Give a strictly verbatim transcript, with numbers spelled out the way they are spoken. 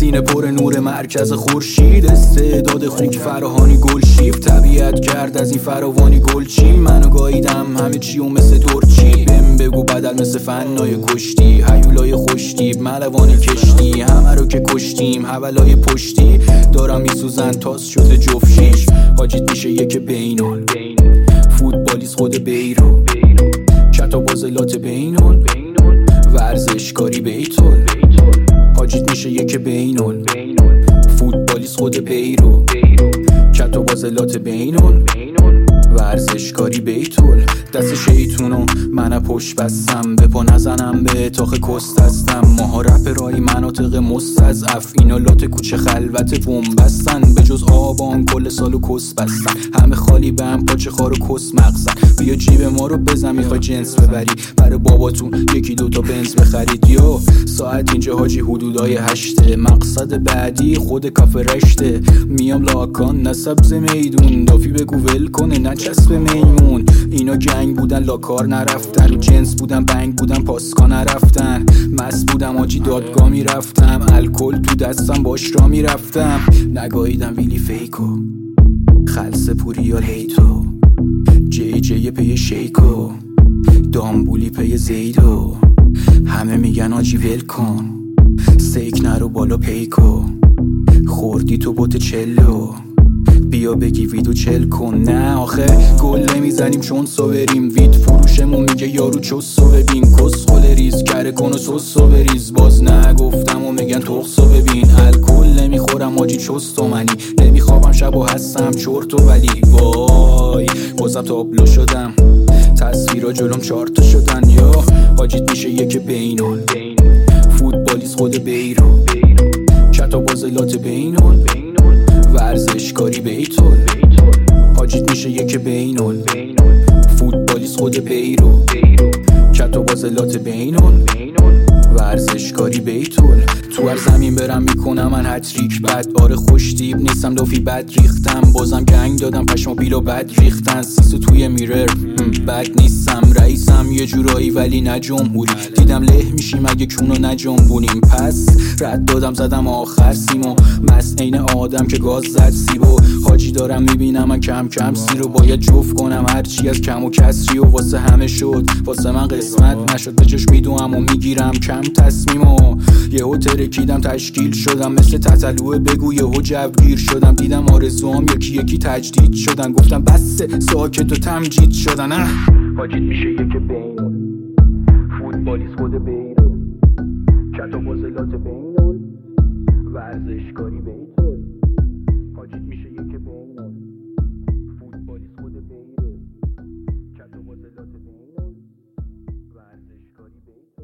سینه پر نور مرکز خورشید، استعداد خوک فراهانی گل شیفت، طبیعت کرد از این فراوانی گلچین. منو گاییدم همه چی و مثل ترچی، بهم بگو بدل مثل فنای کشتی، هیولای خوشتیب ملوانی کشتی، همه رو که کشتیم حولای پشتی، دارم میسوزن تاس شده جفشیش. حاجیت میشه یک بینون، فوتبالیست خود بیرون، کتا بازلات بینون، ورزشکاری بیتون. حاجیت میشه یک بینون، فوتبالیست خود بیرون، کتا بازلات بینون، ورزشکاری بیتول. دست شیطونو من پشت بستم، به پا نزنم به تاخ کست هستم. ماها رپرای مناطق مستضعف، اینا لات کوچه خلوت بومبستن، به جز آبان کل سالو کس بستن. همه خالی به هم پاچه خار و کس مغزن. بیا جیب ما رو بزن میخوای جنس ببری، برای باباتون یکی دوتا بنز بخرید. یو ساعت اینجا حاجی حدودای هشته، مقصد بعدی خود کافه رشته. میام لاکان نه سبز میدون، دافی بگو ول کنه نه چسب میمون. اینا گنگ بودن لاکار نرفتن، رو جنس بودن بنگ بودن پاسکا نرفتن. مست بودم آجی دادگاه میرفتم، الکل تو دستم باش را میرفتم. نگاهیدم ویلی فیکو، خلص پوری یا لیتو، جی جی پی شیکو، دامبولی پی زیدو. همه میگن آجی ول کن، سیک نرو بالا پیکو، خوردی تو بوت چلو، بیا بگی ویدو چل کن. نه آخه گل نمیزنیم چون سوبریم، وید فروشمون میگه یارو چوسو ببین. کس خل ریز کره کن و سوسو بریز، باز نگفتم و میگن تخصو ببین. الکل نمیخورم آجی چستو منی، نمیخوابم شب و هستم چرتو ولی. وای بازم تابلو شدم، تصویرا جلوم چارتا شدن. یا حاجیت میشه یک بینون، فوتبالیست خود بیرون، کتا بازلات بینون، ورزشکاری بیتول. حاجیت میشه یک بینون، فوتبالیست خود بیرون، کتا بازلات بینون، ورزشکاری بیتول. تو هر زمین برم میکنم من هتریک بد. آره خوشتیب نیستم دافی بد ریختم، بازم گنگ دادم پشما بیلو بد ریختن. سیسو توی میرر بد نیستم، رئیسم یه جورایی ولی نه جمهوری. دیدم له میشیم اگه کونو نجنبونیم، پس رد دادم زدم آخر سیمو. مست عین آدم که گاز زد سیبو. حاجی دارم میبینم من کم کم سی رو باید جفت کنم، هرچی از کم و کسری و واسه همه شد واسه من قسمت نشد. به جاش میدوام و میگیرم کم تصمیمو، یهو ترکیدم تشکیل شدم مثل تتلوه بگو. یهو جوگیر شدم، دیدم آرزوام یکی یکی تجدید شدن. گفتم بس ساکت و تمجید شدن. اه حاجیت میشه یک بینون، فوتبالیست خود بیرون، کتا بازلات بینون، ورزشکاری بیتون. حاجیت میشه